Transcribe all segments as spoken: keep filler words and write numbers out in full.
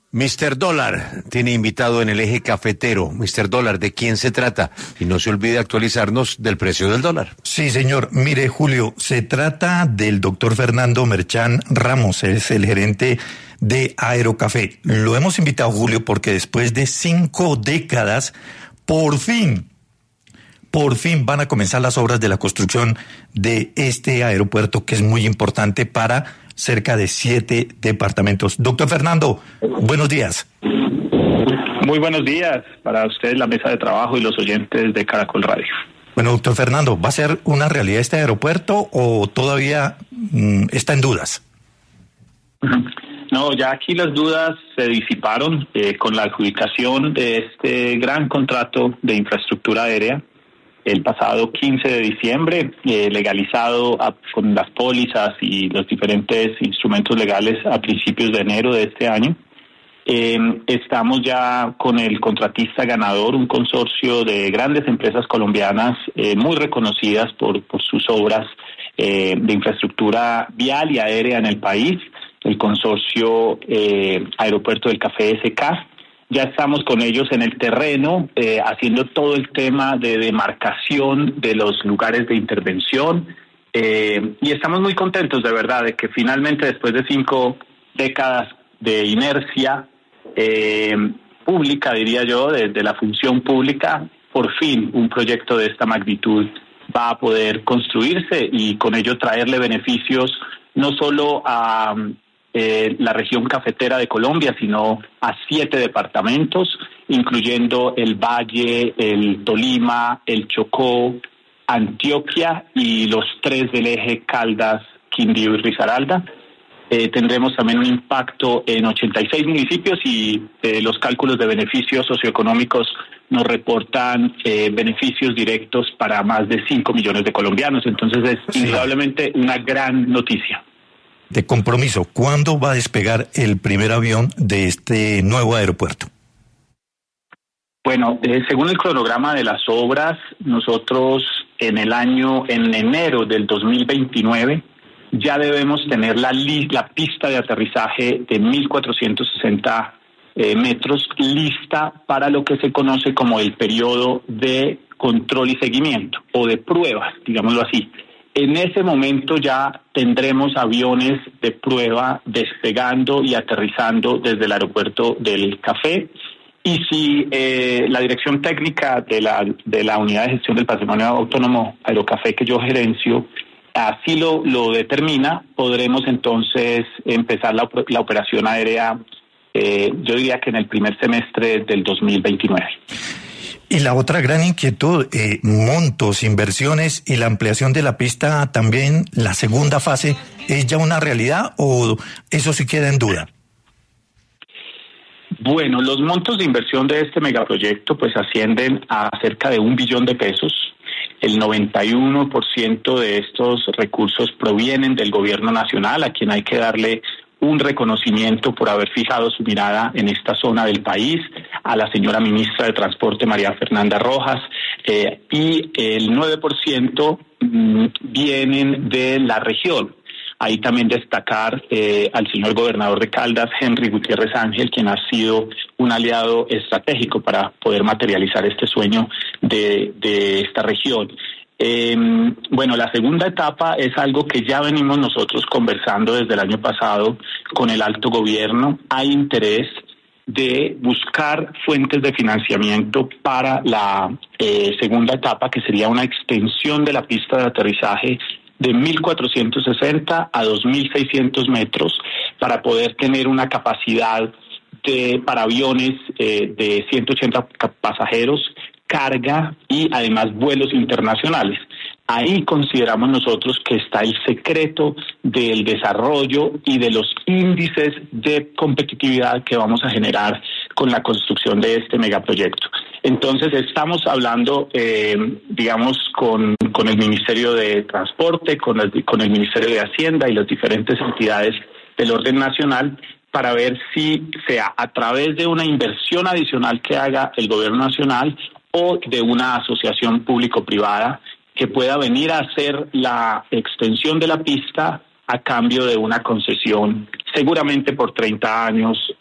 mister Dólar tiene invitado en el eje cafetero. mister Dólar, ¿de quién se trata? Y no se olvide actualizarnos del precio del dólar. Sí, señor. Mire, Julio, se trata del doctor Fernando Merchán Ramos, es el gerente de Aerocafé. Lo hemos invitado, Julio, porque después de cinco décadas, por fin, por fin van a comenzar las obras de la construcción de este aeropuerto, que es muy importante para cerca de siete departamentos. Doctor Fernando, buenos días. Muy buenos días para ustedes, la mesa de trabajo y los oyentes de Caracol Radio. Bueno, doctor Fernando, ¿va a ser una realidad este aeropuerto o todavía mmm, está en dudas? No, ya aquí las dudas se disiparon eh, con la adjudicación de este gran contrato de infraestructura aérea el pasado quince de diciembre, eh, legalizado a, con las pólizas y los diferentes instrumentos legales a principios de enero de este año. Eh, estamos ya con el contratista ganador, un consorcio de grandes empresas colombianas eh, muy reconocidas por, por sus obras eh, de infraestructura vial y aérea en el país, el consorcio eh, Aeropuerto del Café S K. Ya estamos con ellos en el terreno, eh, haciendo todo el tema de demarcación de los lugares de intervención, eh, y estamos muy contentos de verdad de que finalmente, después de cinco décadas de inercia eh, pública, diría yo, desde de la función pública, por fin un proyecto de esta magnitud va a poder construirse y con ello traerle beneficios no solo a Eh, la región cafetera de Colombia, sino a siete departamentos, incluyendo el Valle, el Tolima, el Chocó, Antioquia y los tres del eje Caldas, Quindío y Risaralda. Eh, tendremos también un impacto en ochenta y seis municipios y eh, los cálculos de beneficios socioeconómicos nos reportan eh, beneficios directos para más de cinco millones de colombianos. Entonces es sí. indudablemente una gran noticia. De compromiso, ¿cuándo va a despegar el primer avión de este nuevo aeropuerto? Bueno, eh, según el cronograma de las obras, nosotros en el año, en enero del dos mil veintinueve, ya debemos tener la, li- la pista de aterrizaje de mil cuatrocientos sesenta eh, metros lista para lo que se conoce como el periodo de control y seguimiento, o de pruebas, digámoslo así. En ese momento ya tendremos aviones de prueba despegando y aterrizando desde el aeropuerto del Café. Y si eh, la dirección técnica de la, de la Unidad de Gestión del Patrimonio Autónomo Aerocafé que yo gerencio así lo, lo determina, podremos entonces empezar la, la operación aérea, eh, yo diría que en el primer semestre del dos mil veintinueve. Y la otra gran inquietud, eh, montos, inversiones y la ampliación de la pista también, la segunda fase, ¿es ya una realidad o eso sí queda en duda? Bueno, los montos de inversión de este megaproyecto pues ascienden a cerca de un billón de pesos. El noventa y uno por ciento de estos recursos provienen del gobierno nacional, a quien hay que darle un reconocimiento por haber fijado su mirada en esta zona del país, a la señora ministra de Transporte, María Fernanda Rojas, eh, y el nueve por ciento mmm, vienen de la región. Ahí también destacar eh, al señor gobernador de Caldas, Henry Gutiérrez Ángel, quien ha sido un aliado estratégico para poder materializar este sueño de, de esta región. Eh, bueno, la segunda etapa es algo que ya venimos nosotros conversando desde el año pasado con el alto gobierno. Hay interés de buscar fuentes de financiamiento para la eh, segunda etapa, que sería una extensión de la pista de aterrizaje de mil cuatrocientos sesenta a dos mil seiscientos metros para poder tener una capacidad de, para aviones eh, de ciento ochenta pasajeros, carga y además vuelos internacionales. Ahí consideramos nosotros que está el secreto del desarrollo y de los índices de competitividad que vamos a generar con la construcción de este megaproyecto. Entonces estamos hablando, eh, digamos, con, con el Ministerio de Transporte, con el, con el Ministerio de Hacienda y las diferentes entidades del orden nacional para ver si sea a través de una inversión adicional que haga el gobierno nacional o de una asociación público-privada que pueda venir a hacer la extensión de la pista a cambio de una concesión, seguramente por treinta años,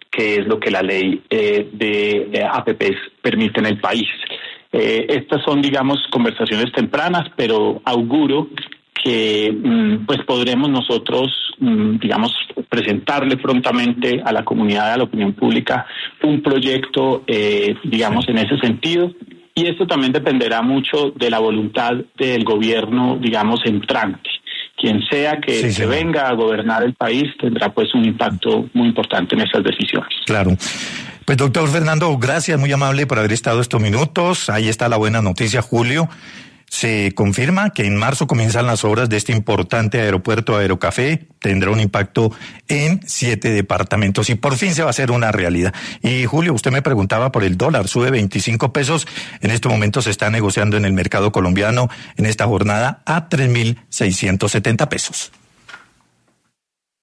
que es lo que la ley eh, de eh, A P Ps permite en el país. Eh, estas son, digamos, conversaciones tempranas, pero auguro que mm, pues podremos nosotros, mm, digamos, presentarle prontamente a la comunidad, a la opinión pública, un proyecto, eh, digamos, en ese sentido. Y esto también dependerá mucho de la voluntad del gobierno, digamos, entrante. Quien sea que, sí, que venga a gobernar el país tendrá pues un impacto muy importante en esas decisiones. Claro. Pues doctor Fernando, gracias, muy amable por haber estado estos minutos. Ahí está la buena noticia, Julio. Se confirma que en marzo comienzan las obras de este importante aeropuerto Aerocafé. Tendrá un impacto en siete departamentos y por fin se va a hacer una realidad. Y Julio, usted me preguntaba por el dólar, sube veinticinco pesos. En este momento se está negociando en el mercado colombiano en esta jornada a tres mil seiscientos setenta pesos.